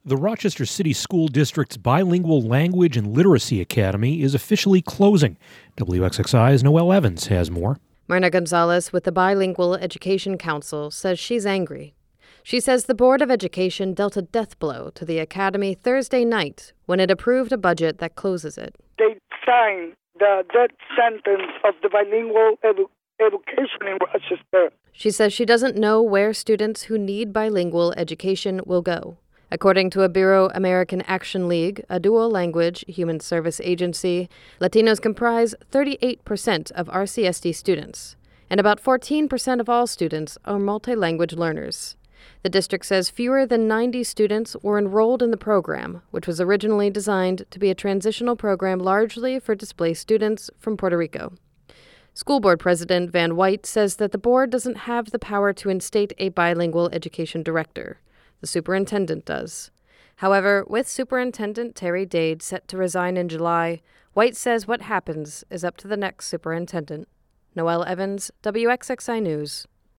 The Rochester City School District's Bilingual Language and Literacy Academy is officially closing. WXXI's Noelle Evans has more. Myrna Gonzalez with the Bilingual Education Council says she's angry. She says the Board of Education dealt a death blow to the academy Thursday night when it approved a budget that closes it. They signed the death sentence of the bilingual education in Rochester. She says she doesn't know where students who need bilingual education will go. According to Ibero American Action League, a dual-language human service agency, Latinos comprise 38% of RCSD students, and about 14% of all students are multi-language learners. The district says fewer than 90 students were enrolled in the program, which was originally designed to be a transitional program largely for displaced students from Puerto Rico. School Board President Van White says that the board doesn't have the power to instate a bilingual education director. The superintendent does. However, with Superintendent Terry Dade set to resign in July, White says what happens is up to the next superintendent. Noelle Evans, WXXI News.